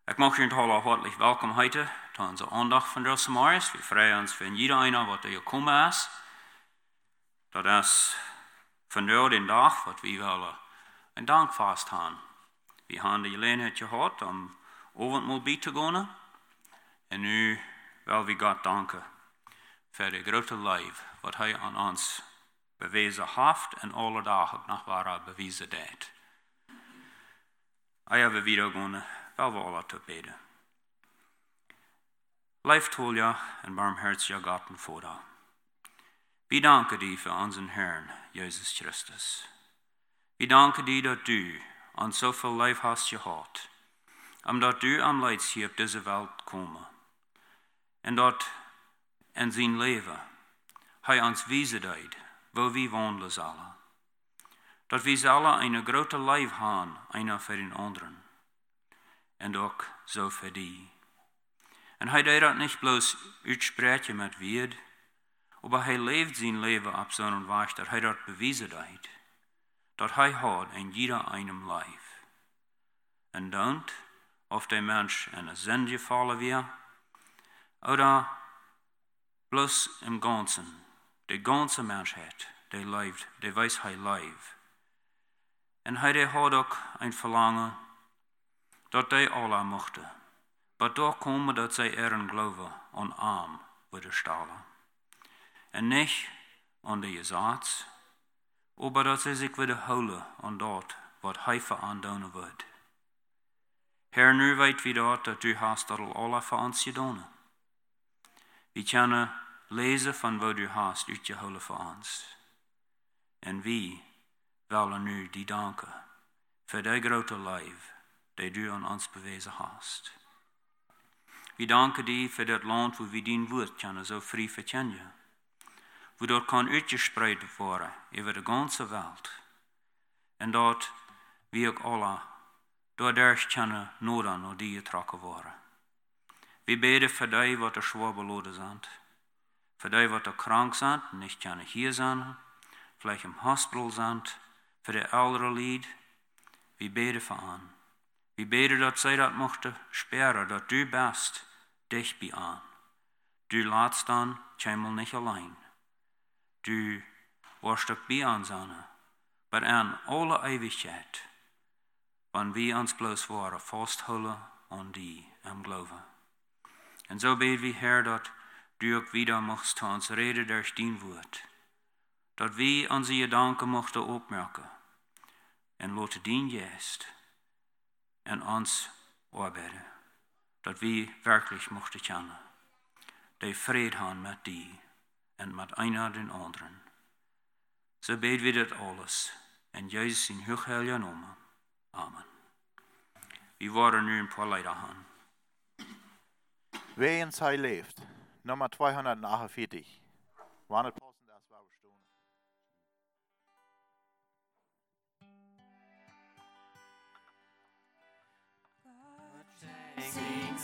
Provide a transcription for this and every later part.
Ik mag jullie alle hartelijk welkom heten tot onze aandacht van deze morgens. We freuen ons van jeder einer, wat er gekomen is. Dat is vandaag de dag wat we willen een dankvast hebben. We hebben de gelegenheid gehad om avondmaal bij te gaan. En nu willen we God danken voor de grote lief wat hij aan ons bewezen heeft en alle dagen nog waar bewezen deed. Hij hebben weer gaan, wel we alle te bidden. Lieftolia en barmherzige God en Vater. We danken die voor onze Herrn, Jezus Christus. We danken die dat du ons zoveel lief hast gehad, omdat du am Leidschie op deze wereld komen. En dat in zijn leven hij ons wijzen deed, waar we wandelen zullen. Dat we zullen een grote lief hebben, einer voor den anderen. En ook zo voor die. En hij deed dat niet bloos uitspreken met woord, maar hij leeft zijn leven op zo'n wijze dat hij dat bewezen deed. Dat hij had in jeder einem lief. En dan, of der mens in een zin gevallen weer, oder bloos im Ganzen, de ganze mensheid, die leeft, die weiß hij leeft. En hij had ook een verlangen, dat die alle mochten. Maar daar komen dat zij erin geloven aan arm worden stalen. En niet aan de gezaats, maar dat zij zich willen houden aan dat wat hij voor aandoen wordt. Heer, nu weet we dat u hast dat alle voor ons gedaan. We kunnen lezen van wat u hast uitgehouden voor ons. En wie willen nu die danken voor die grote lief die du aan ons bewezen hast. We danken die voor dat land waar we dien woord kunnen zo vrij verkennen. Wo dat kan uitgespreid worden over de ganze wereld. En dat we ook alle door daar kunnen noden naar die getrokken worden. We bidden voor die wat er zwaar beloden zijn. Voor die wat er krank zijn, niet kunnen hier zijn. Vielleicht im hospital zijn. Voor de oudere lied. We bidden voor aan. We bidden dat zij dat mochten speren, dat du best dicht bij aan. Du laatst dan, keinmal niet alleen. Du warst ook bij ons aan. Maar aan alle eeuwigheid, wanneer we ons bloos waren, vasthouden aan die en geloven. En zo bidden we, Heer, dat du ook wieder mocht ons reden durch dien woord. Dat we onze gedanken mochten opmerken. En laten dien geest en ons arbeiden. Dat we werkelijk mochten kennen. Die vrede hebben met die en met einer den anderen. Zo bidden we dit alles. En Jezus in hoogheiligen naam. Amen. We worden nu een paar Lieder aan. Wegens hij leeft. Nummer 248. Wanneer passend als we stonden. Sing,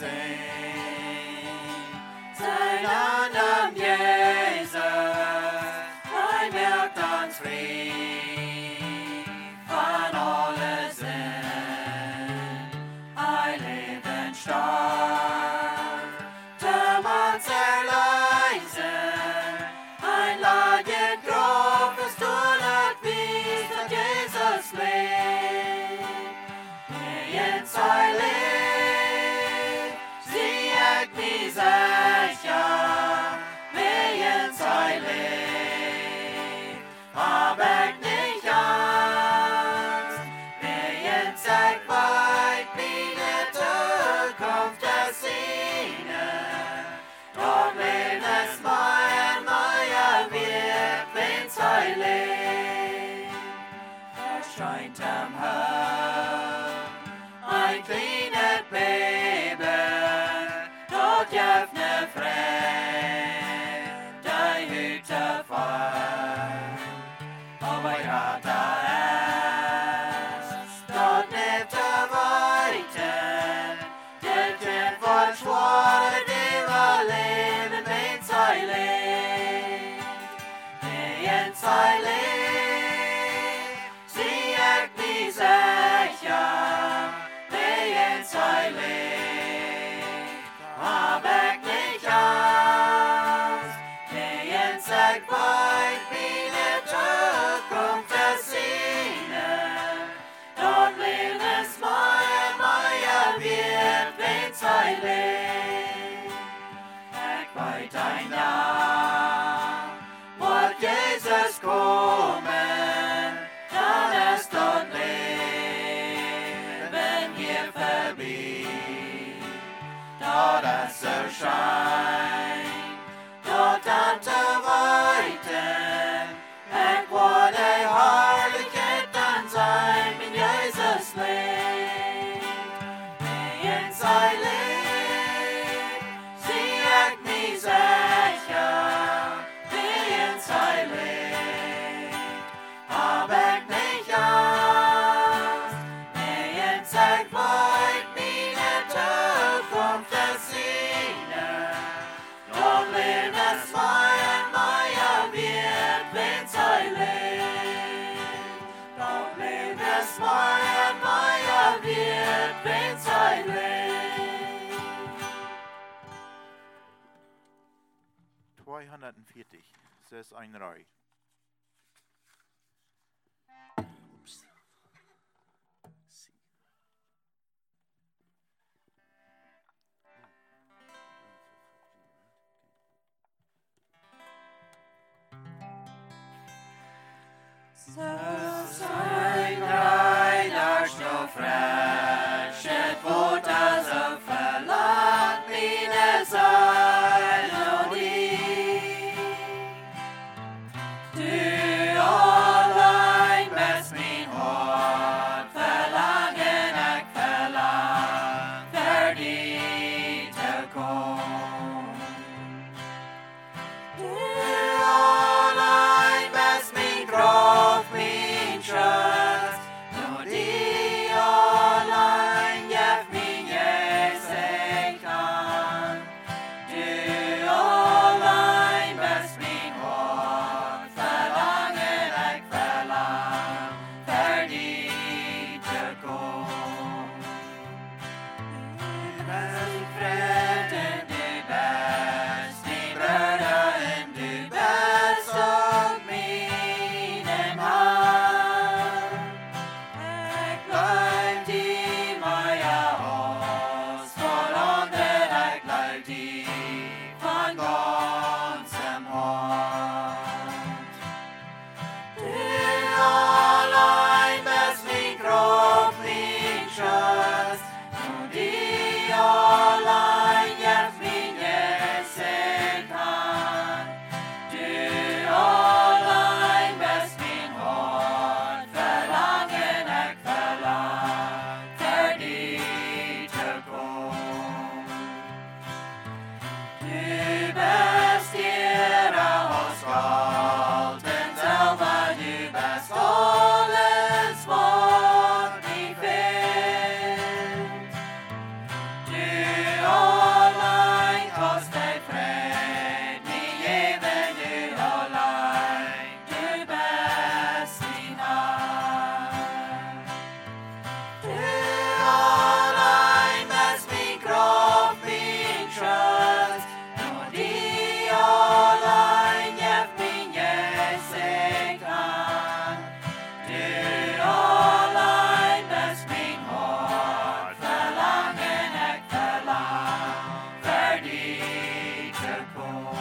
sein Namen Jesus, hij merkt ons vrij van alle zin. Hij leeft en starb, om ons erleisen. Hij lag in graf, es het wies dat Jesus leeft. Wegens hij leeft. Sicher, wegens hij leeft, aber ik niet angst, wegens ik weet wie de toekomst te zien. Doch leven is mij en mij weer, wegens hij leeft. Er schijnt am Himmel ein kleines Baby. Jefne vreemd, die Hütte voll. Aber ja, da ist dort nicht zu weiten. Der Kind von Schwore, die wir leben, wenn sie lebt. Wenn sie lebt, sie echt wie sicher, wenn sie lebt. be. Da det så shine, da tante weiten, and what a harlot and time in Jesus' name. In silence, see at me sicher, in silence, aber nicht Angst, in Zeit weit meine Zukunft versehnen, doch lehnt es Meier wird, wenn silent, doch lehnt es Meier wird, wenn silent. 240, 6 ein Reihe. Sein Reiner so fresh, et vårt så förlåt mina Melodie. Du allein bäst min hård, verlangen jag verlang, för dit du kom. Du allein bäst min kropp, min kött, och de allein gäv min Jesus kan. Du allein bäst min hård, verlangen jag verlang, för dit du kom. Du bäst frälten, du bäst din brödern, du bäst och minen hand. Jag glöm till Maja oss, för ånder jag glöm till från gångsam hånd. Du allein bäst min kropp, min kött, och de allein gäv min Jesus kan. Du allein bäst min hård, verlangen jag verlang, för dit du kom. Du bäst era hos galten själva, du bäst hållen smått i fält. Du allein kost dig fred, min geven du allein, du bäst min hand. Du allein bäst min kropp, min kött, och de allein gäv min Jesus kan. Du allein bäst min hård, verlangen jag verlang, för dit du kom.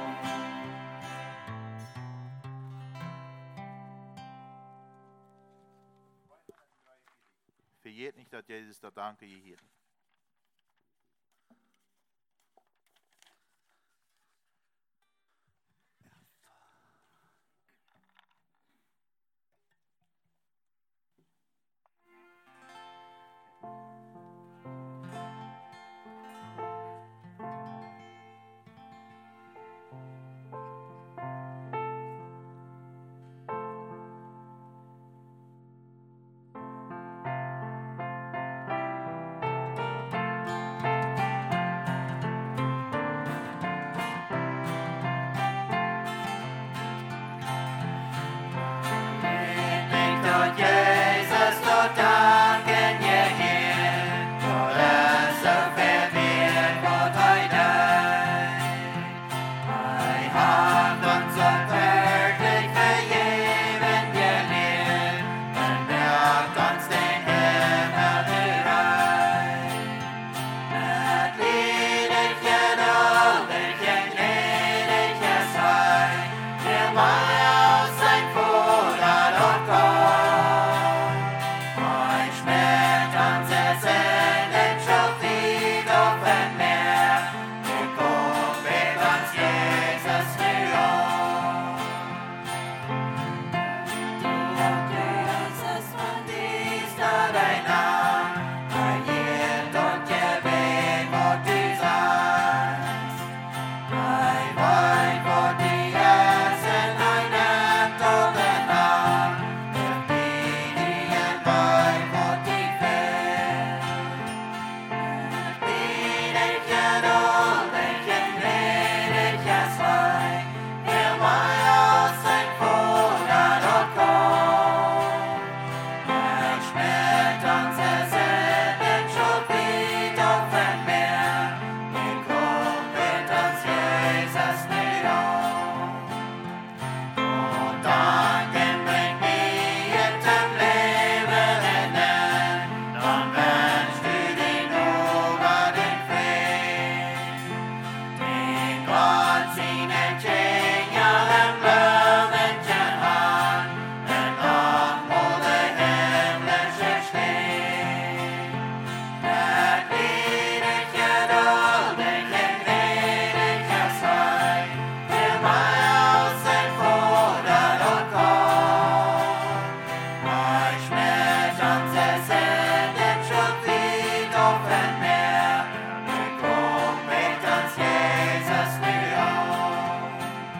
Vergeet nicht, dass Jesus da danke je hier. offen mehr, bekommt mit uns Jesus nu auf.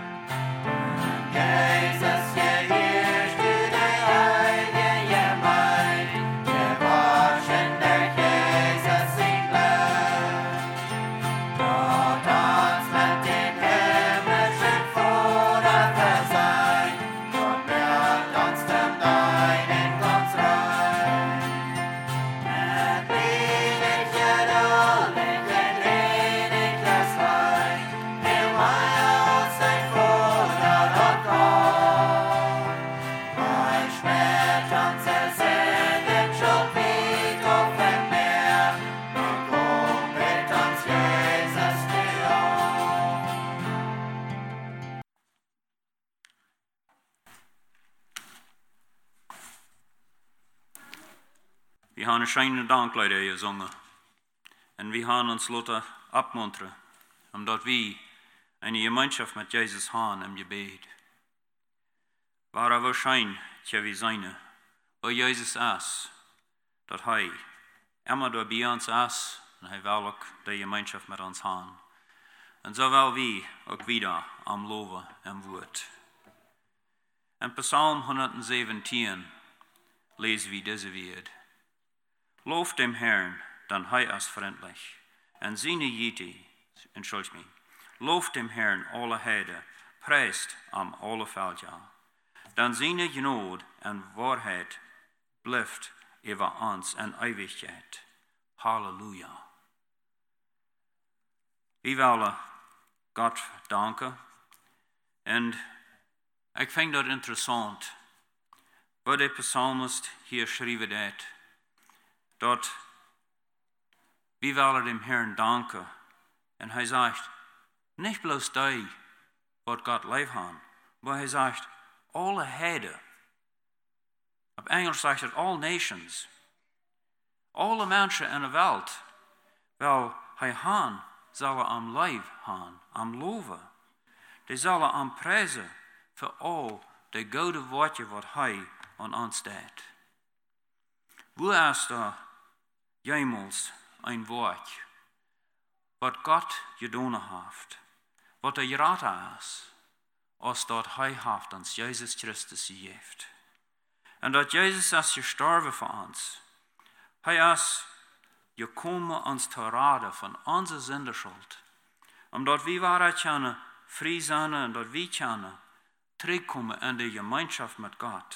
Jesus, hier steht der Heilige Gemeinde, wir waschen durch Jesus sein Blut. Dort uns mit dem himmlischen Vater versöhnt, dort wird uns dem Deinen ganz rein. Mit wenig Geduld, mit ewiges Heil, wir wollen sein Vater dort kommen. Weil schmeckt unser Segen schon weit auf dem Meer, bekommt mit uns Jesus nu auf. Wir haben einen schönen Dank, Leute, gesungen. Und wir haben uns lassen abmuntern, omdat wir eine Gemeinschaft mit Jesus haben im Gebet. War aber schön, dass wir seine, wo Jesus ist, dass er immer da bei uns ist und er will auch die Gemeinschaft mit uns haben. Und so will wir auch wieder am Loben im Wort. In Psalm 117 lesen wir diese Wort. Lof dem Herrn, denn er ist freundlich. Und seine Güte, lof dem Herrn alle Heide, preist am alle Feldjahr. Denn seine Gnade und Wahrheit bleibt über uns in Ewigkeit. Halleluja. Wir wollen Gott danken. Und ich finde das interessant, was der Psalmist hier schreibt hat. Dort, wir wollen dem Herrn danken. Und er sagt, nicht bloß die, was Gott lieb haben, aber er sagt, alle Heiden. Auf Englisch sagt er, all nations. Alle Menschen in der Welt, weil er haben, sollen am Leib haben, am Loven. Die sollen am Preisen für all die gute Worte, was er an uns tut. Wo ist da jemals ein Wort, was Gott getan hat, was er geraten ist, als dort er hat uns Jesus Christus gegeben. Und dass Jesus ist gestorben für uns. Er ist gekommen, uns zu raten von unserer Sündenschuld. Und dort wir waren können frei sein und dort wir können zurückkommen in die Gemeinschaft mit Gott.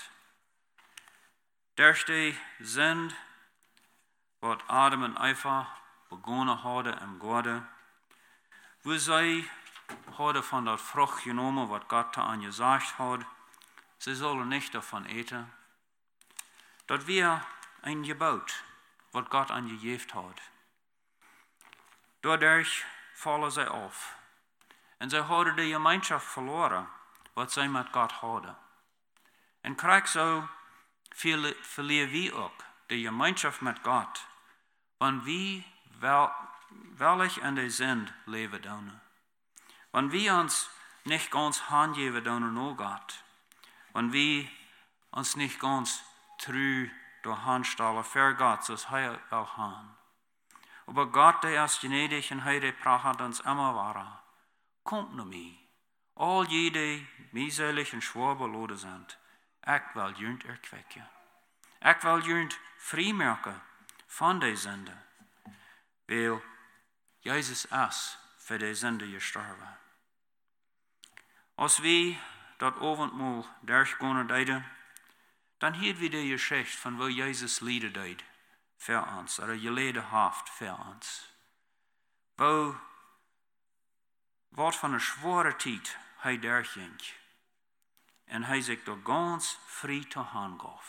Durch die Sünde, was Adam und Eva begonnen haben im Garten, wo sie haben von der Frucht genommen, was Gott an gesagt hat, sie sollen nicht davon eten. Dort wir ein Gebot, was Gott angegeben hat. Dadurch fallen sie auf. Und sie haben die Gemeinschaft verloren, was sie mit Gott haben. Und krieg so verlieren wir auch die Gemeinschaft mit Gott, wenn wir welch in der Sünde leben dürfen. Wenn wir uns nicht ganz hingeben dürfen nur Gott. Wenn wir uns nicht ganz treu durch Handstellen für Gott, so er will haben. Aber Gott, der ist gnädig und er hat uns immer wahr. Kommt zu mir. All jede mühselig und schwer beladen sind. Ich will jünd erquicken. Ich will jünd freimachen von der Sünde. Weil Jesus ist für die Sünde gestorben. Als wir dort Abendmahl durchgehen deuten, dann hielt wir die Geschichte von wo Jesus Lieder deed für uns, oder geleden hat für uns. Wo wat von einer schweren Zeit er durchging und er sich da ganz frei zu Hand gab.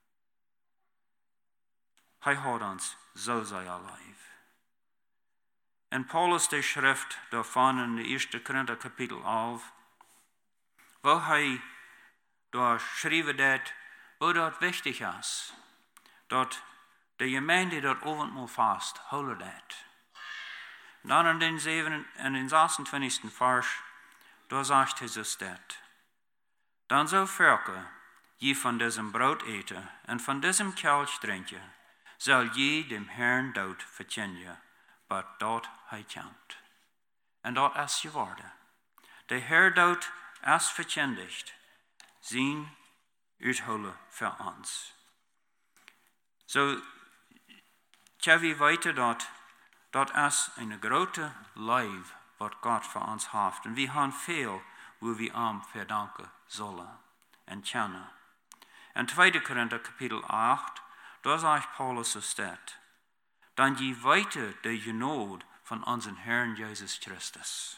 Er hat uns so sehr lieb. In Paulus die Schrift davon in der 1. Korinther Kapitel 11, wo er da schrieb hat, wo dort wichtig ist, dort die Gemeinde dort Abendmahl fast, holen das. Dann in den 26. Vers, da sagt Jesus das. Dann so Völker, die von diesem Brot eten und von diesem Kelch trinken, soll je dem Herrn dort verkennen, wat dort hij kent. En dat is geworden. De Herr dort is verkündigt, zijn uitholen voor ons. Zo, we weten dat is een grote lijf wat God voor ons heeft. En we hebben veel waar we hem verdanken zullen en kennen. In 2 Korinther kapitel 8, daar zegt Paulus zo staat, dan je weten de genade van onze Herrn Jezus Christus.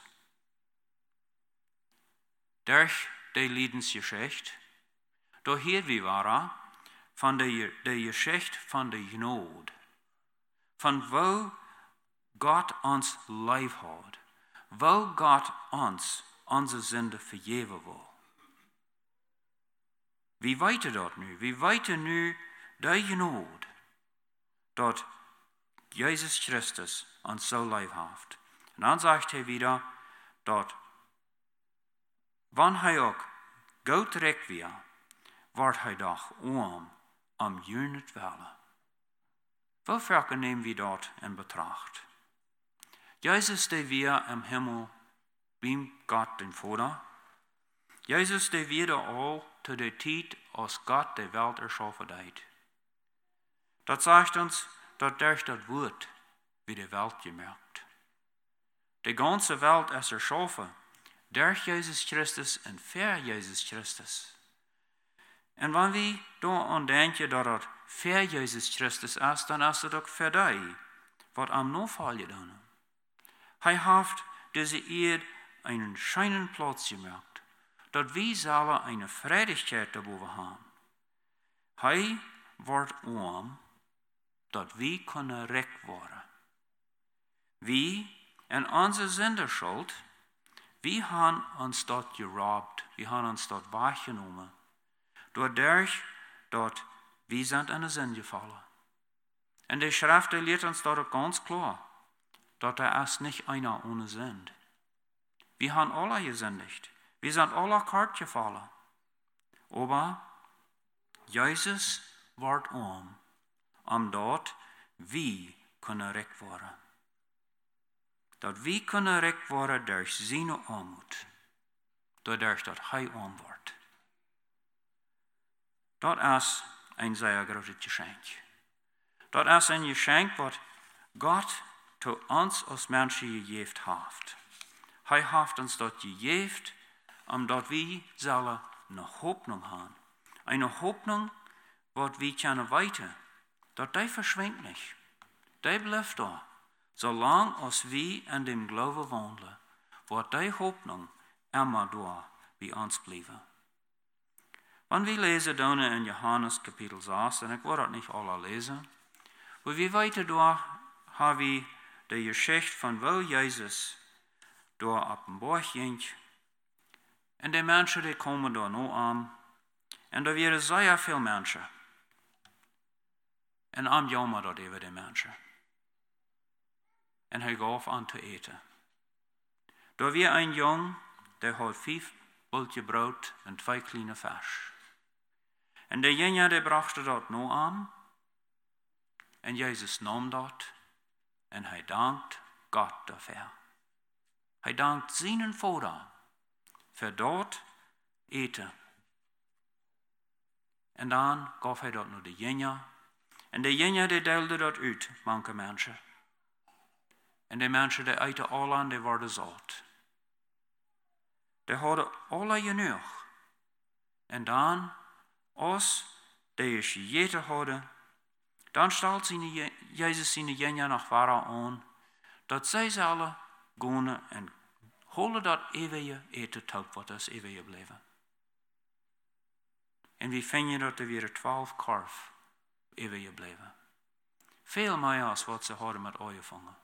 Durch de Liedensgeschichte, door hier wie waren, van de geschichte van de genade, van wo God ons lijf houdt, wo God ons onze zonde vergeven wil. Wie weten dat nu? Wie weten nu de genade, dat Jezus Christus ons zo lijf heeft. En dan zegt hij weer, dat wanneer hij ook goed terecht weer, wordt hij doch om junet wellen. Hoe ver nemen we dat in betracht? Jezus die weer im Himmel beim Gott den Vater. Jezus die wieder al te de tijd als Gott de Welt erschaffen deed. Dat zegt ons, dat durch dat Woord wie de Welt gemerkt. De ganze Welt is erschaffen durch Jesus Christus en für Jesus Christus. En wanneer we daaraan denken dat het für Jesus Christus is, dan is het ook voor die, wat am Notfall gedaan. Hij heeft deze eerd einen scheinen Platz gemacht, dat wir zullen eine Freudigkeit daarboven haben. Hij wordt dat wir kunnen recht worden. Wie en onze Sünderschuld, wir haben uns dort geraubt, wir haben uns dort wahrgenommen, doordat dat wir sind in de Sünde gefallen. En de Schrift leert uns dort ganz klar, dat ist nicht einer ohne Sünde. Wir haben alle gesündigt. Wir sind alle kort gefallen. Aber Jesus wordt dort wir kunnen recht worden. Dat wir kunnen recht worden durch seine Armut. Doordat dat hij wordt. Dat is een zeer groot geschenk. Dat is een geschenk wat God zu uns als Menschen gegeven heeft. Hij heeft ons dat gegeven, omdat we zullen een Hoffnung haben. Eine Hoffnung, wat we kunnen weten, dat die verschwindt niet. Die blijft daar. Zolang als we in dem Glauben wandelen, wordt die Hoffnung immer daar bij ons blijven. Wanneer we lezen dan in Johannes kapitel 6, en ik wil dat niet alle lezen, maar we weten daar, hebben we de geschichte van wo Jezus door op een berg ging. En de mensen die komen daar nu aan. En er waren zeer veel mensen. En am jammer dat over de mensen. En hij gaf aan te eten. Er was een jong, die had 5 bultje brood en 2 kleine vis. En de jongen die bracht dat nu aan. En Jezus nam dat. En hij dankt God daarvoor. Hij dankt zijn Vader voor dat eten. En dan gaf hij dat naar de jongen. En de jongen die deelde dat uit, manche mensen. En de mensen die eten alle en die worden zat. Die hadden alle genoeg. En dan, als die is gegeten hadden, dan stelt Jezus zijn jongen nog waar aan, dat zij zullen gaan en holen dat eeuwige eten tot wat is eeuwige blijven. En we vinden dat er weer 12 korf eeuwige blijven. Veel meer als wat ze hadden met aangevangen.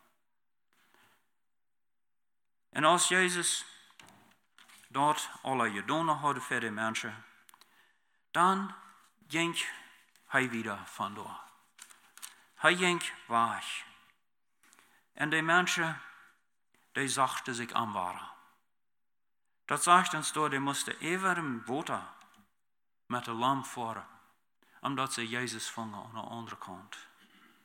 En als Jezus dat alle gedaan hadden voor de mensen, dan ging hij weer vandoor. Hij ging weg. En de mensen, die zachten zich aan waren. Dat zegt ons door, die moesten even een water met de lamp voeren, omdat ze Jezus vangen aan de andere kant.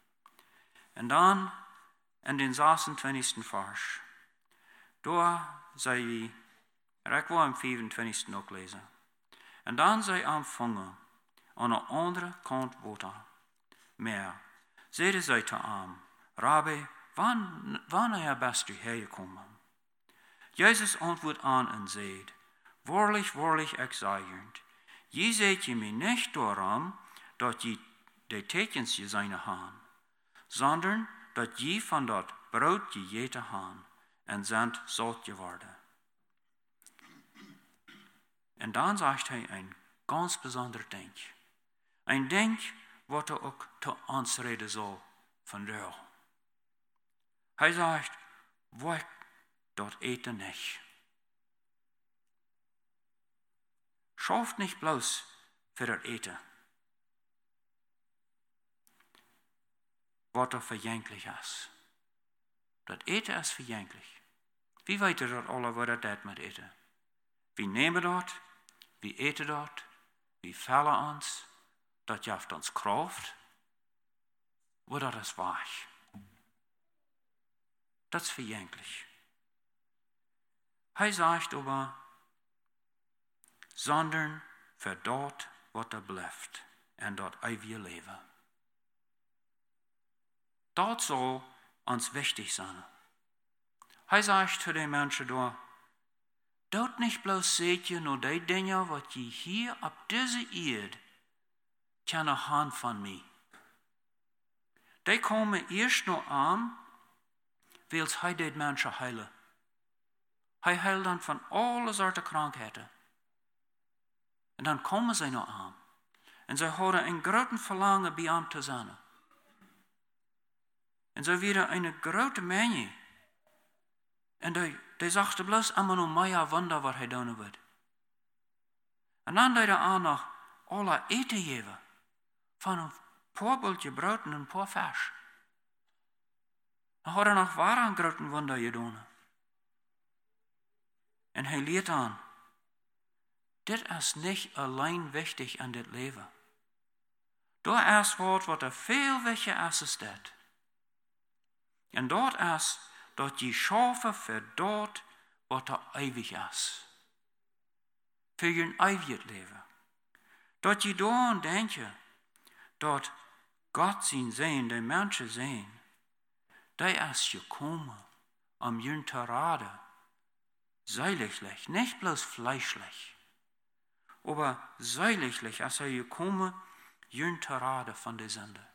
En dan in den 26. Vers. Daar zei wie, ik wil hem 25 ook lezen. En dan zei aanvangen aan de andere kant water. Maar, zeiden zij te hem, Rabbi, wanneer bist u hergekomen? Jezus antwoordt aan en zei, Waarlich, waarlich, ik zeg je, je seht je mij niet daarom, dat je de tekens je zijn haan, sondern dat je van dat brood gegeten haan en zijn zat geworden. En dan zegt hij een ganz bijzonder ding. Een ding wat er ook te ons reden zal vandaag. Hij zegt, wat dat eten niet. Schafft nicht bloß für das Eten, was vergänglich ist. Das Eten ist vergänglich. Wie weet je dat alle wat dat met eten? Wie nemen dat? Wie eten dat? Wie vallen ons? Dat geeft ons kracht. Wat dat is waar. Dat is vergänglich. Hij zegt aber, sondern für dat wat er blijft en dat eeuwige leven. Dat zal ons wichtig zijn. Hij zegt zu den Menschen daar, dat niet bloß seht je nur die dingen wat je hier op deze eerd kunnen gaan van mij. Die komen eerst nog aan, wils hij die mensen heilen. Hij heilt dan van alle soorten krankheden. En dan komen zij nog aan. En zij hadden een groot verlangen bij hem te zijn. En zij werden een grote menge. En die zachten bloos allemaal nog meer wonder wat hij doen wil. En dan deed hij aan nog alle eten geven. Van een paar bultje brood en een paar vers. Dan had hij nog waar een grote wonder gedaan. En hij leert aan. Dit is niet alleen wichtig in dit leven. Daar is wat er veel wichtiger is als dit. En dat is dat je schaffen voor dat wat er eeuwig is. Voor je eeuwig leven. Dat je daaraan denkt dat God zijn zijn, de mensen zijn, die is gekomen om je te raden. Seiliglich, nicht bloß fleischlich, aber seiliglich, als er gekommen, jön te raden van de Sünde.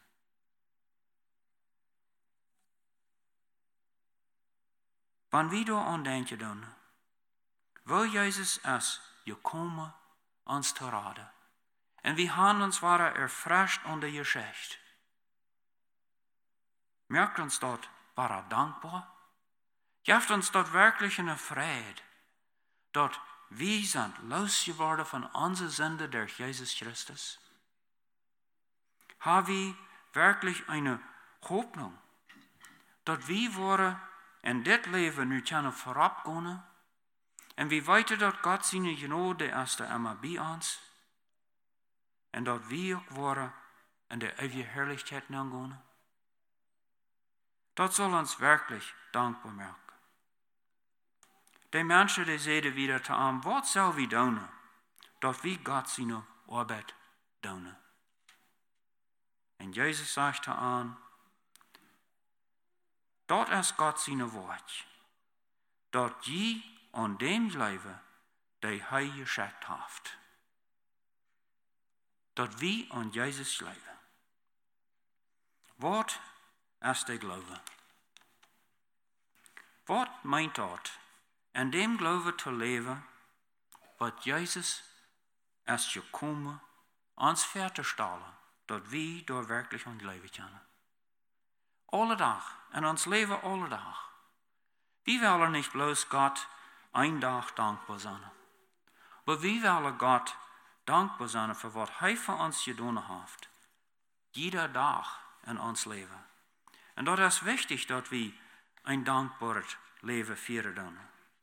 Wann wir da an denken dann, wo Jesus ist gekommen, uns te raden, und wir haben uns waren erfrischt an der Geschichte. Merkt uns dort, war er dankbar? Geeft uns dort wirklich eine Freude, dort wir sind losgeworden von unserer Sünde durch Jesus Christus? Haben wir wirklich eine Hoffnung, dort wir waren in dit Leben nu kunnen vorabgehen und wir weten dort Gott seine Gnade ist immer bei uns und dort wir auch waren in der ewigen Herrlichkeit angehen? Das soll uns wirklich dankbar machen. Die Menschen, die zeiden wieder zu ihm, was soll wir tun, dat wir Gott seine Arbeit tun? Und Jesus sagt zu ihm, dat ist Gott seine Wort, dat je an dem Leben, der er geschickt hat. Dat wir an Jesus leben. Was ist der Glaube? Was meint dat? In dem Glaube zu leben, wat Jesus ist gekommen, uns fertigstellen, dat wir da wirklich an leben können. Alle Tag, in ons Leben alle Tag. Wir wollen nicht bloß Gott ein Tag dankbar sein, aber wir wollen Gott dankbar sein für was er für uns getan hat. Jeder Tag in ons Leben. Und das ist wichtig, dass wir ein dankbares Leben führen.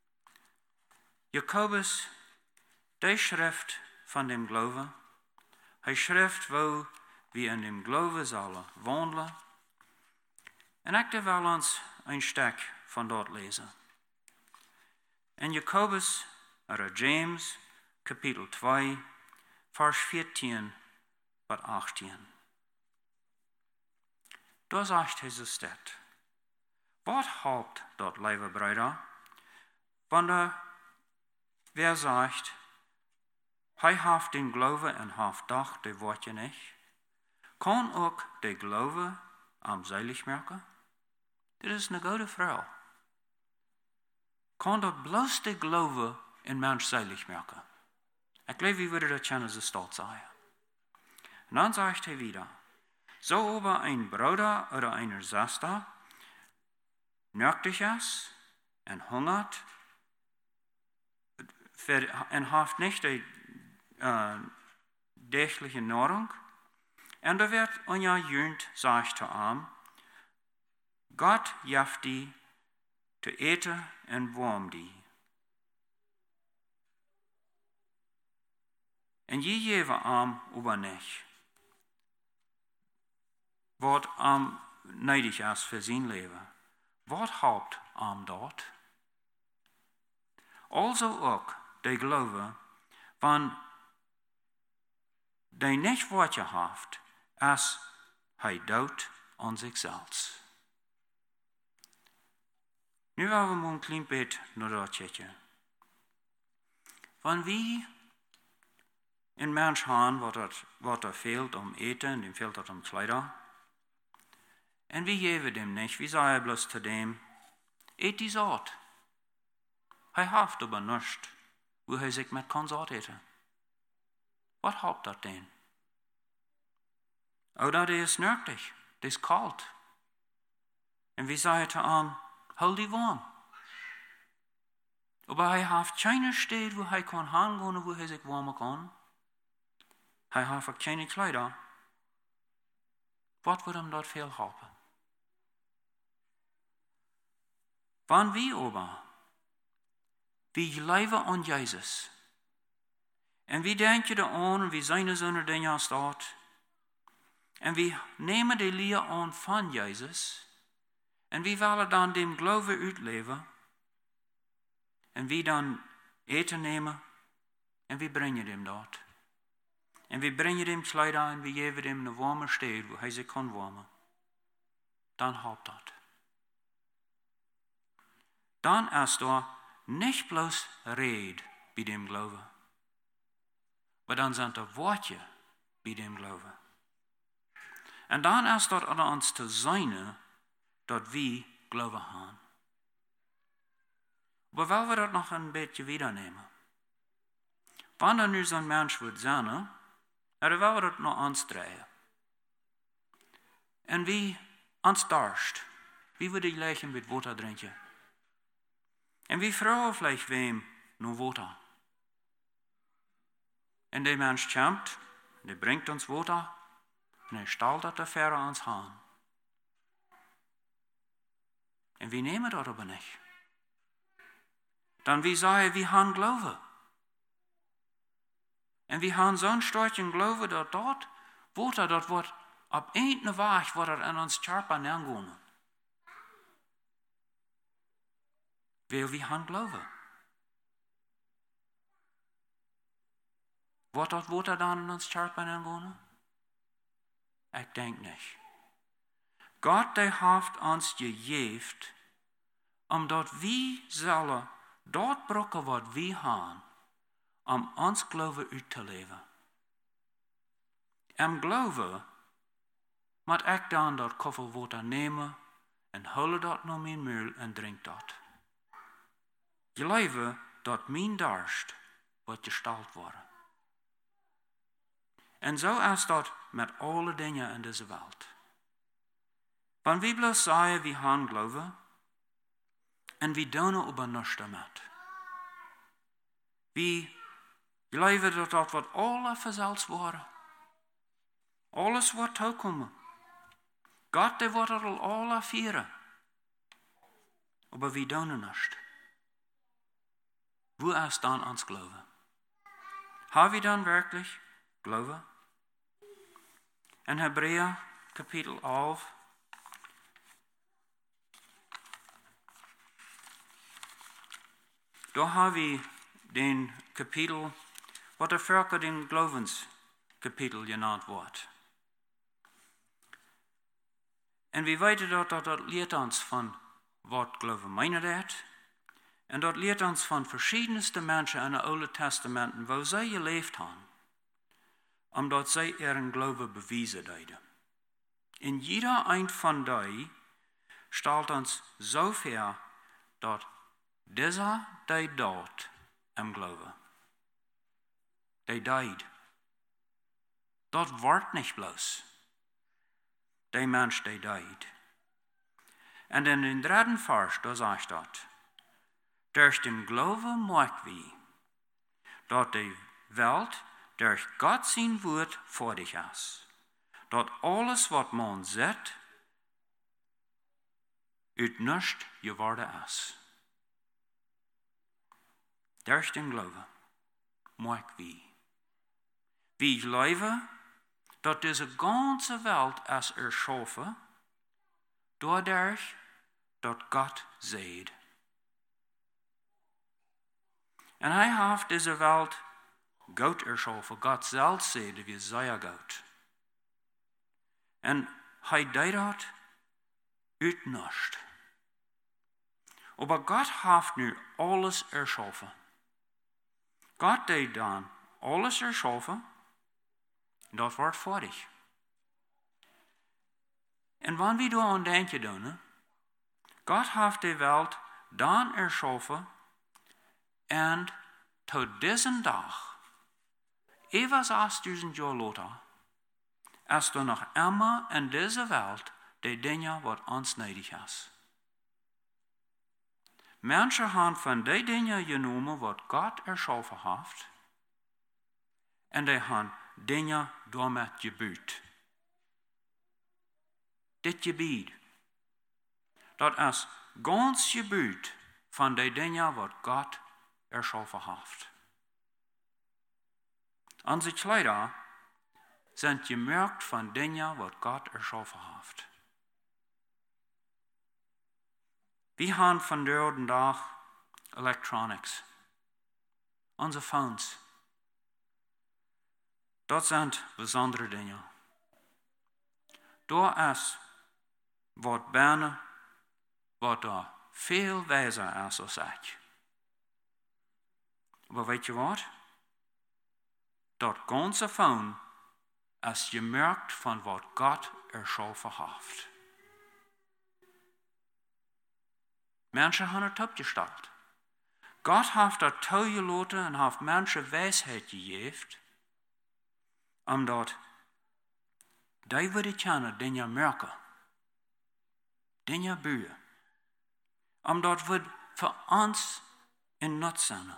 Jakobus, die Schrift von dem Glauben, die Schrift, wo wir in dem Glauben sollen wandeln, En ik wil ons een stuk van dort lezen. In Jakobus, oder James, Kapitel 2, Vers 14 bis 18. Da sagt Jesus dit. Wat haupt dort, lieve Brüder, wanneer wer sagt, hij haft den Glaube en haft doch de Wortje nicht, kan ook de Glaube am seilig merken? Dit is een goede vrouw. Kan dat bloos de Glaube in mens seilig merken? Ik glaube, wie würde das kennen, so stolz sein. Und dann sagt er wieder, so aber ein Bruder oder eine Schwester nötig ist und hungert und haft nicht die tägliche Nahrung, und da wird unser Jünd, sagt er ihm, Gott jaft die te eten en warm die. En je geven am über nicht, wat am neidig ist für sein Leben. Wat haupt am dort? Also auch der Glaube, wenn der nicht Worte haft, als hij dood an sich selbst. Nu gaan we maar een klein beetje naar dat kijken. Wenn wir in Mensch haben, wat er fehlt eten, dem fehlt dat Kleider, en wir geven dem nicht, wie sei er bloß zu dem, eet die Saat. Hij haft aber nichts, wo hij sich mit kann Saat eten. Was haupt dat denn? Oder der ist nötig, der ist kalt. Und wie sei er zu ihm, hol die warm. Aber hij haft keine Städte, wo hij kann hingehen, wo hij sich warmen kann. Hij haft auch keine Kleider. Was wird ihm dort viel helfen? Wann wir aber, wir leben an Jesus, und wir denken daran, und wir sind so Dinge dort, und wir nehmen die Lehre an von Jesus, und wir wollen dann dem Glauben uitleven, und wir dann eten nehmen, und wir bringen dem dort. Und wir bringen dem Kleider, und wir geben dem eine warme Stelle, wo er sich kann warmen. Dann haupt das. Dann ist da nicht bloß Red bei dem Glauben, aber dann sind da Worte bei dem Glauben. Und dann ist dort an uns zu sein, dass wir Glauben haben. Aber wollen wir das noch ein bisschen wiedernehmen? Wenn er nu so ein Mensch wird sein, dann wollen wir das noch uns drehen. Und wie uns Durst, wie wir die Leichen mit Wasser trinken. Und wie fragen vielleicht wem nur Wasser. Und der Mensch kommt, der bringt uns Wasser, und er stellt das dafür an uns Hand. Und wir nehmen das aber nicht. Dann wie sagen wir haben Glauben. Und wir haben so ein starken Glauben, dass dort Wasser, dort wird ab irgendeiner Weg, wird er an uns Körper angehen. Weil wir haben Glauben. Wird das Wasser dann an uns Körper angehen? Ich denke nicht. Gott, der hat uns gegeben, dort wir sollen dort brauchen, was wir haben, uns Glauben auszuleben. Im Glauben muss ich dann dort Koffel Wasser nehmen und hole dort noch mein Müll und trink dort. Ich lebe dort mein Durst wird gestaltet worden. Und so ist das mit allen Dingen in dieser Welt. Wenn wir bloß sagen, wir haben Glauben, und wir tun aber nichts damit. Wir leben dort, was alle versalzt worden. Alles wird toekommen. Gott, der wird alle vieren. Aber wir tun nichts. Wo ist dann uns Glauben? Haben wir dann wirklich Glauben? In Hebräer Kapitel 11, da haben wir den Kapitel, was der Völker den Glaubenskapitel genannt wird. Und wir weten dat lehrt uns von, was Glauben meint hat. Und dat lehrt uns von verschiedenste Menschen in den Alten Testamenten, wo sie gelebt haben, omdat sie ihren Glauben bewiesen haben. In jeder ein von die stellt uns so viel, dass dieser, die dort im Glauben, die died. Das wird nicht bloß. Der Mensch, der died. Und in den 3. Vers, da sagt das, durch den Glauben merken wir, dass die Welt durch Gott sein Wort vor dich ist. Dass alles, was man sieht, uit nichts geworden ist. Durch den Glauben merken wir. Wir glauben, dass diese ganze Welt ist erschaffen, dadurch, dass Gott sieht. Und er hat diese Welt Gott erschaffen. Gott selbst sieht, wie sehr Gott. Und er deed dat uit nichts. Aber Gott hat nu alles erschaffen. Gott deed dann alles erschaffen. Dat wordt fertig. En wanneer we daar aan denken, Gott hat die Welt dann erschaffen und tot diesen Tag, über 6000 Jahre later, ist er noch immer in dieser Welt die Dinge, was uns nötig ist. Menschen haben von den Dingen genommen, was Gott erschaffen hat, und die haben Dinge damit gebaut. Das Gebiet, das ist ganz gebaut von den Dingen, was Gott erschaffen hat. Unsere Kleider sind gemerkt von Dingen, was Gott erschaffen hat. Wir haben von der Tag Electronics, unsere Phones. Das sind besondere Dinge. Da ist was Berne, was da viel weiser ist als ich. Aber weet je wat? Dat ganze Phone ist gemerkt von was Gott erschaffen hat. Menschen haben es abgestellt. Gott hat das toegelaten und hat Menschen Weisheit gegeben, omdat die willen kennen dingen merken. Dingen buien. Omdat we voor ons in nut zijn.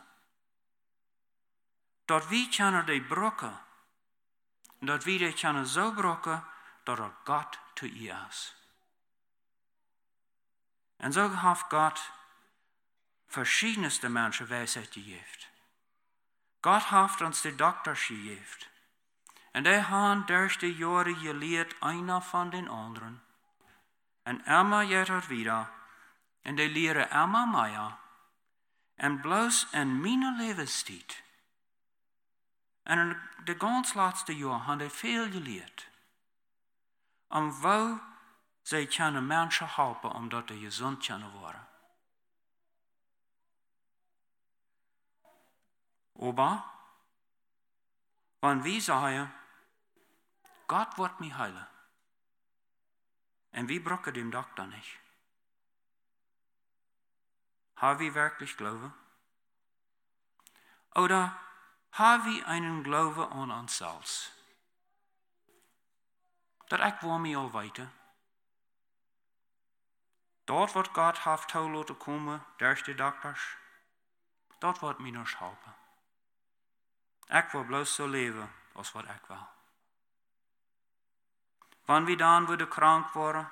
Dat we kennen die brokken. Dat we die kennen zo brokken, dat er God te ihr is. En zo heeft God verschiedenste mensen wijsheid gegeven. God heeft ons de dokters gegeven. En die hebben durch die Jahre geleerd, einer von den anderen. En immer jeder wieder. En die leren immer mehr. En bloos in mijn levenstijd. En in de ganz laatste jaar hebben die veel geleerd. Om wo zij kunnen mensen helpen, omdat die gezond kunnen worden. Aber, wenn wir sagen, Gott wird mich heilen, und wir brauchen den Doktor nicht, haben wir wirklich Glauben? Oder haben wir einen Glauben an uns selbst? Dat ich will mich al weiter. Dort wird Gott hat toelaten kommen durch die Doktors, dort wird mich nicht helpen. Ich will bloß so leben, als wat ich will. Wann wir dann wieder krank worden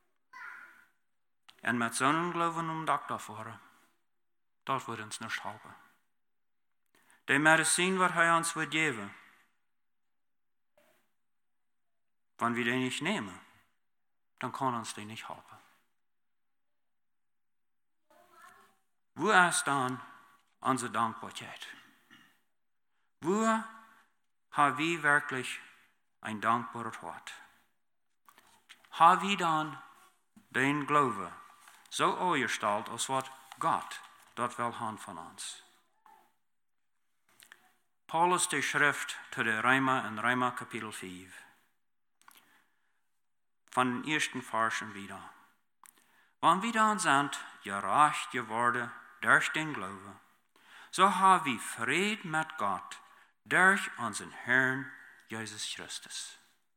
und mit zo'n Glauben um Doktor fahren, dort wird uns nicht helpen. Die Medizin wird er uns wird geben. Wenn wir den nicht nehmen, dann kann uns die nicht helfen. Wo ist dann unsere Dankbarkeit? Wo haben wir wirklich ein dankbares Hart? Haben wir dann den Glaube so eingestellt, als was Gott dort will haben von uns? Paulus die Schrift zu der Römer in Römer Kapitel 5. Von den ersten Versen wieder. Wenn wir dann sind, gerecht geworden durch den Glauben, so haben wir Frieden mit Gott durch unseren Herrn Jesus Christus.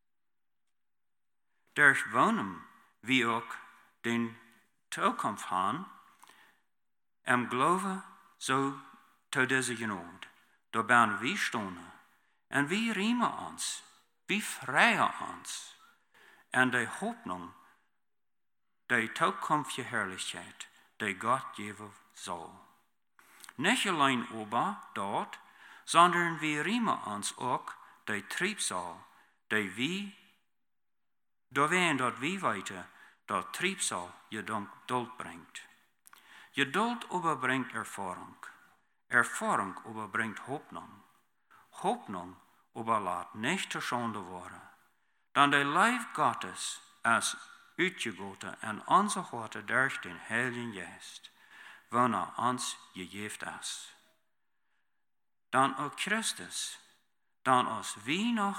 Durch wohnen wir auch den Zukunft haben, im Glauben so zu dieser Genade. Da werden wir stehen und wir riemen uns, wir freuen uns an der Hoffnung, der zukünftige Herrlichkeit, die Gott geben soll. Nicht allein aber dort, sondern wir riemen uns auch der Triebsal, der wir, da werden dort wie weiter, der Triebsal Geduld bringt. Geduld überbringt Erfahrung. Erfahrung überbringt Hoffnung. Hoffnung überlässt nicht zur Schande worden. Denn der Leib Gottes ist uitgegoten in unser Harte durch den Heiligen Geist, wenn uns gegeben ist. Dann auch Christus, dann als wir noch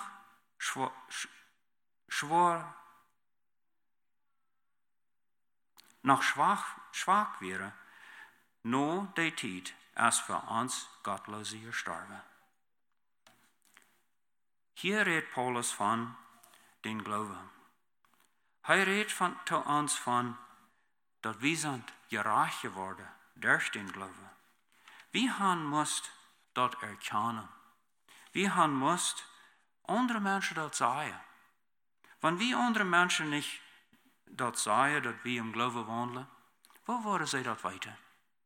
schwach wären, nur die Zeit ist für uns Gottlose gestorben. Hier redet Paulus von den Glauben. Er redet zu uns von, dass wir sind gerecht geworden durch den Glauben. Wir haben müsst dort erkennen. Wir haben müsst andere Menschen dort sagen. Wenn wir andere Menschen nicht dort sagen, dass wir im Glauben wandeln, wo wollen sie dort weiter?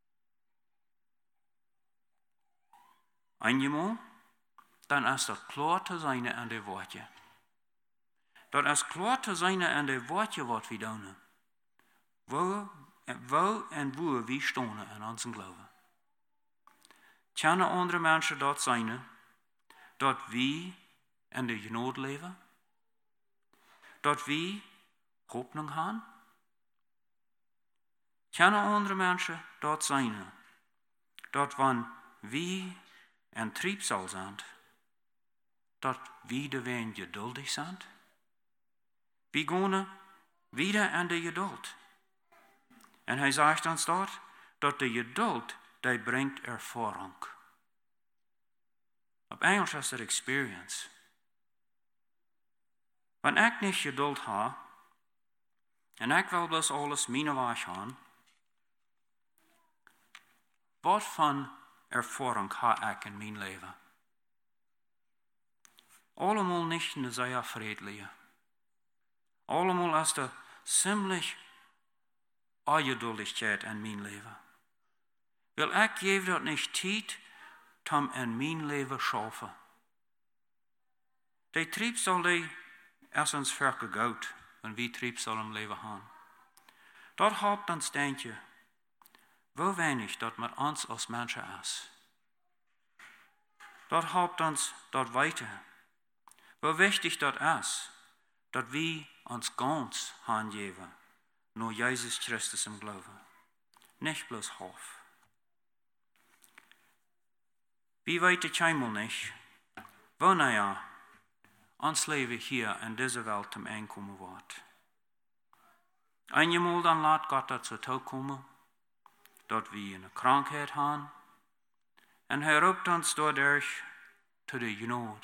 Einmal, dann ist das klar zu sein an den Worten. Das ist klar zu sein an den Worten, was wir tun. Wo und wo wir stehen in unserem Glauben. Können andere Menschen dort sein, dort wir in der Genade leben? Dort wir Hoffnung haben? Können andere Menschen dort sein, dort wann wir in Triebsal sind, dort wieder wen geduldig sind? Wir gehen wieder in die Geduld. Und er sagt uns dort, dass die Geduld, die bringt Erfahrung. Op Engels is dat experience. Wenn ich nicht Geduld habe, und ich will bloß alles meine Weg haben, was von Erfahrung habe ich in mein Leben? Allemal nicht eine sehr friedliche. Allemal ist da ziemlich Ungeduldigkeit in mein Leben. Weil ich gebe dort nicht Zeit, um in mein Leben schaffen. Die Triebsal, die ist uns vergeht, wenn wir Triebsal im Leben haben. Dort habt uns denken, wo wenig dort mit uns als Menschen ist. Dort habt uns dort weiter, wo wichtig dort ist, dass wir uns ganz hingeben, nur Jesus Christus im Glauben. Nicht bloß Hoff. Wie weit ich einmal nicht, wo uns Leben hier in dieser Welt zum Ende kommen wird. Einmal dann lässt Gott dazu kommen, dass wir eine Krankheit haben, und er ruft uns dadurch zu der Genade.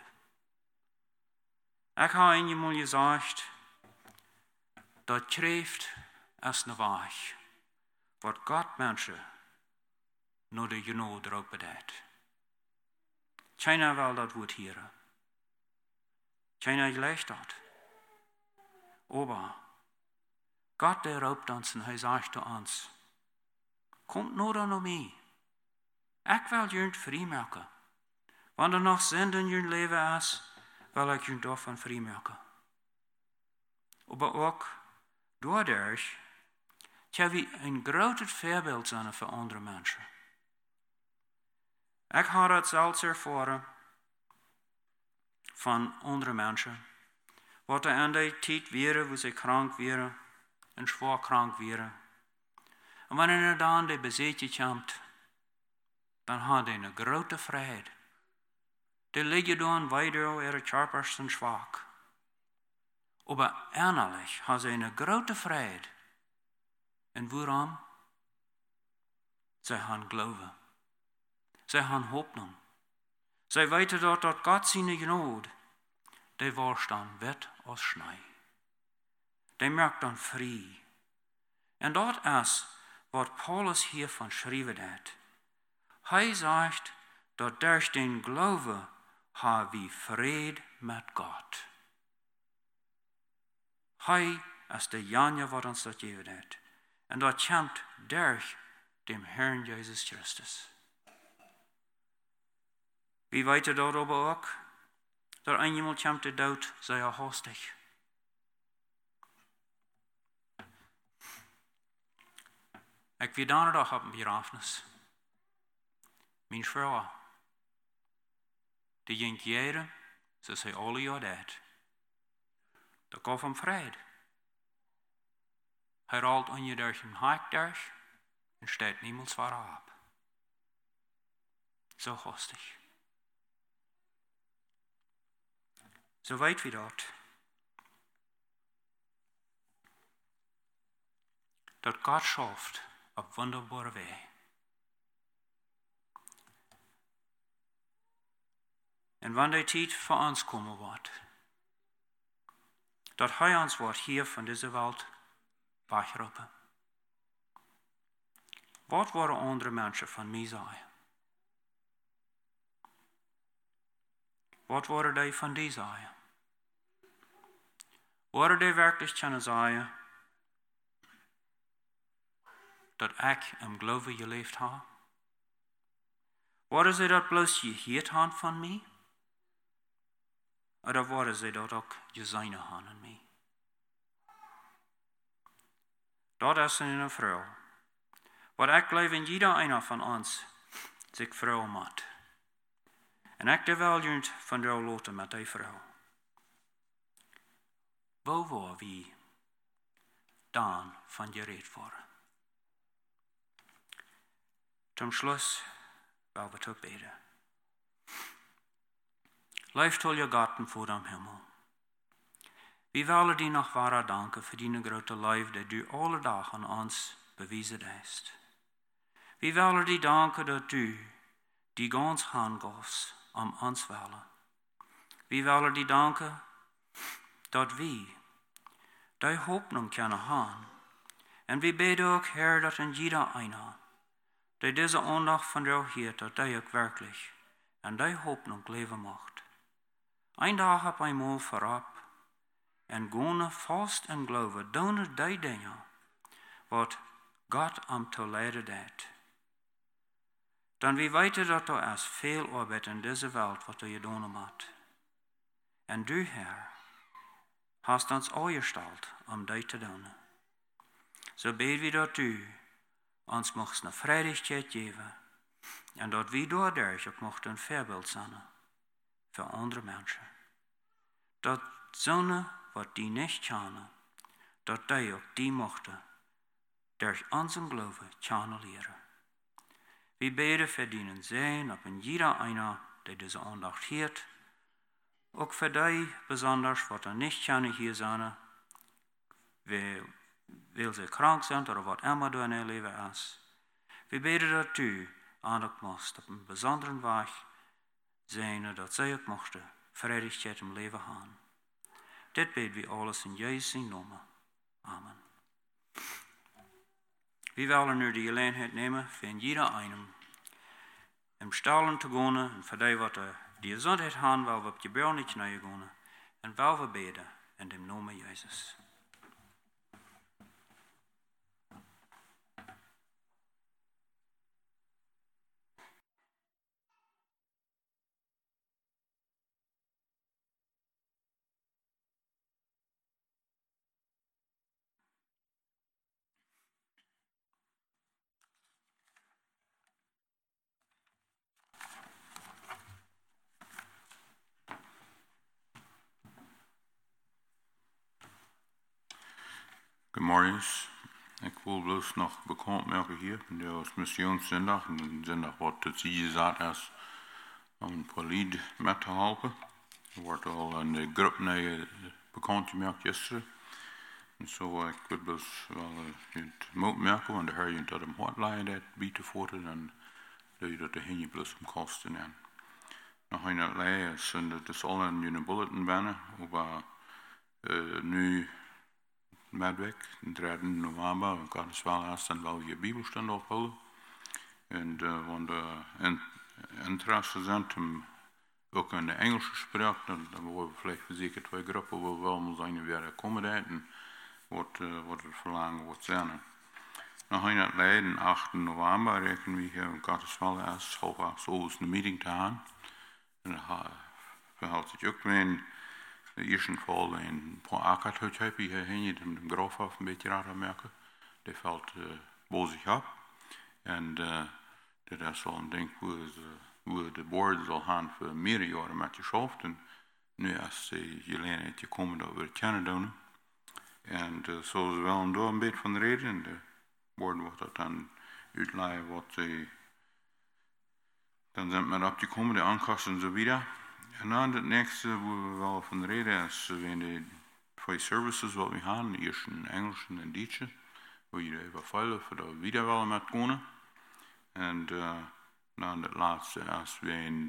Ich habe einmal gesagt, dass Kraft ist eine Weg, was Gott Menschen nur die Genade darauf bedeutet. Keiner will das Wort hören. Keiner gleicht das. Aber Gott, der raubt uns und er sagt zu uns, kommt nur an mich. Ich will jemand freimachen. Wenn er noch Sünde in ihrem Leben ist, will ich jemand davon freimachen. Aber auch dadurch können wir ein großes Vorbild sein für andere Menschen. Ik had het zelfs ervaren van andere mensen. Wat er aan die tijd waren, wo ze krank waren en zwaar krank waren. En wanneer er dan die bezetje komt, dan had hij een grote vrede. Die liggen dan weiter ihre Körpers und schwach. Aber innerlich hat sie eine große Freude. Und warum? Sie haben Glauben. Sie haben Hoffnung. Sie weten dat Gott seine Gnade, die was dann wird als Schnee. Die merkt dann frei. Und dat ist, was Paulus hiervon schreiben hat. Er sagt, dat durch den Glauben haben wir Friede mit Gott. Er ist der Janja, was uns das gegeben hat. Und das kommt durch dem Herrn Jesus Christus. Wie weten dat aber auch? Dat eenmaal komt de dood, sei hastig. Ik weet donderdag op een begrafenis. Mijn vrouw, die ging jaren, ze zei alle jaar dat. Dat gaf hem vrede. Hij rolt aan je durch een hak durch en staat niemals weer op. Zo hastig. Zo weet wie dat. Dat Gott schafft op wunderbare Wege. En wanneer die tijd voor ons komen wordt, dat hij ons wordt hier van deze wereld wegroepen. Wat worden andere mensen van mij zeggen? Wat worden die van die zeggen? Worden die werkelijk kunnen zeggen dat ik im Glauben geleefd heb? Worden ze dat bloos gehoord hebben van mij? Oder worden ze dat ook gezien hebben aan mij? Dat is een vrouw. Wat ik geloof in jeder einer van ons zich vrouw moet. En ik de weljunt van jou loten met die vrouw. Wo waar wie dan van gereed worden? Zum Schluss wollen wir toch beten. Lieftolle Gott vor dem Himmel. Wir wollen dir noch wahrer danken für deine große Liebe, die du alle Tage an uns bewiesen hast. Wir wollen dir danken, dass du die ganz Hand gabst uns willen. Wir wollen dir danken, dass wir die Hoffnung können haben. Und wir beten auch, Herr, dass in jeder einer, der diese Andacht von dir hört, dass der auch wirklich in die Hoffnung leben macht. Ein Tag ab einmal vorab und gehen fast in Glauben, doen die Dinge, was Gott am te leiden hat. Dann wir weten, dass da ist viel Arbeit in dieser Welt, was du getan hast. Und du, Herr, hast uns angestellt, die zu tun. So beten wir, dass du uns möchtest eine Freudigkeit geben und dass wir dadurch auch möchten ein Vorbild sein für andere Menschen. Dass Sonne, was die nicht kennen, dass die auch die möchten durch unseren Glauben kanalisieren. Wir beten für deinen Segen, ob in jeder einer, der diese Andacht hört, auch für die besonders, was nicht können hier sein, weil sie krank sind oder was immer du in ihr Leben ist. Wir beten, dass du Andacht machst, auf einen besonderen Weg sein, dass sie auch möchten Freudigkeit im Leben haben. Das beten wir alles in Jesu Namen. Amen. Wir wollen nu die Gelegenheit nehmen, für jeder einen im Stall zu gehen und für die, die Gesundheit haben, weil wir auf die Gebühr nicht nahe gehen und weil wir beten in dem Namen Jesus. Goedemorgens. Ik wil bloos nog bekend maken hier. Dat was Missionszondag. En de zondag wordt het hier zat als om een paar lied met te helpen. Er wordt al in de groep bekend gemaakt gisteren. En zo ik wil bloos wel het moed maken. Want de Heer je dat hem hart leiden dat bieden voort. En dat je dat de heen bloos om kosten. En nog een het leiden is. En dat is al in je bulletin binnen. Over nu Medweg, 3 november, en kan het wel eerst dan wel je Bibelstand ophouden. En wanneer interesse zijn om ook in de Engelse spraak, dan worden we vielleicht zeker 2 groepen, waar we wel moeten zijn weer accommodaten, wat het verlangen wordt zijn. Nog een het leiden, 8 november, rekenen we hier in Katterswal eerst half 8 een meeting te gaan. En dat verhoudt zich ook mee. De eerste geval een paar akkertjes heb je heen, de grof af een beetje raar merken. Die valt bozig op. En dat is al een ding hoe de board zal gaan voor meerdere jaren met je schoft. En nu als je leert je komen dat we het kennen doen. En zo is wel een beetje van de reden. En de board wordt dat dan uitleggen wat ze dan zijn met op te komen, de aankasten en zo weer. En dan het nächste, wo we wel van de reden is, in de 2 services wat we gaan, de eerste in Engels en Duits, waar je even vallen, voor dat we weer wel met kunnen. En dan het laatste, als we in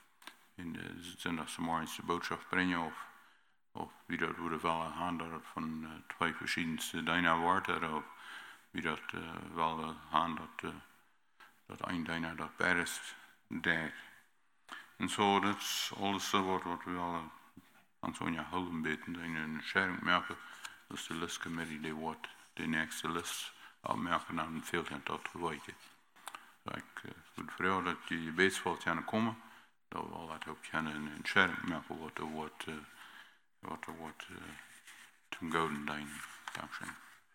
de zondagse morgens boodschap brengen, of wie dat we wel gaan, dat van 2 verschillende dingen wordt, of wie dat wel gaan, dat een ding dat beides deed. En zo, dat is alles wat we al aan zo'n hulp beten in een sharing merken. Dus de listcommittee die wordt de nächste list opmerken en veel tijd tot geweten. Dus ik wil vragen dat je bezig gaan komen, dat we al dat ook gaan in een sharing merken wat er wordt ten gouden dienen. Dankzij.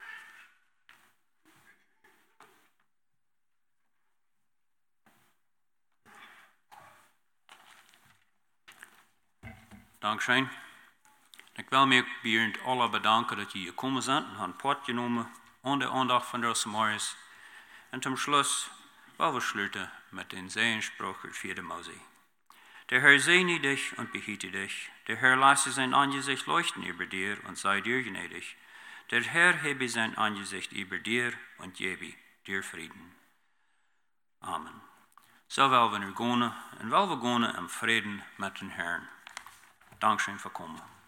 Dankzij. Ik wil me bij allen bedanken dat jullie gekomen zijn en hebben part genomen aan de aandacht van deze morgens. En zum Schluss wollen we sluiten met den Segensspruch uit 4. Mose. Der Herr segne dich und behüte dich. Der Herr lasse sein Angesicht leuchten über dir und sei dir gnädig. Der Herr hebe sein Angesicht über dir und gebe dir Frieden. Amen. Zo willen we nu gaan en willen we gaan in vrede met den Herrn. Dankzij voor komen.